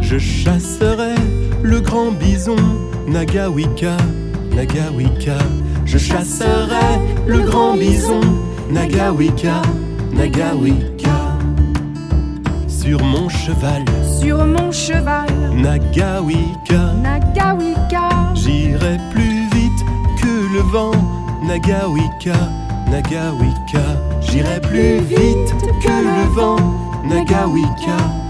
Je chasserai le grand bison, Nagawika, Nagawika. Je chasserai le grand bison, Nagawika, Nagawika. Sur mon cheval, Nagawika, Nagawika. j'irai plus vite que le vent, Nagawika, Nagawika. J'irai plus vite que le vent, Nagawika,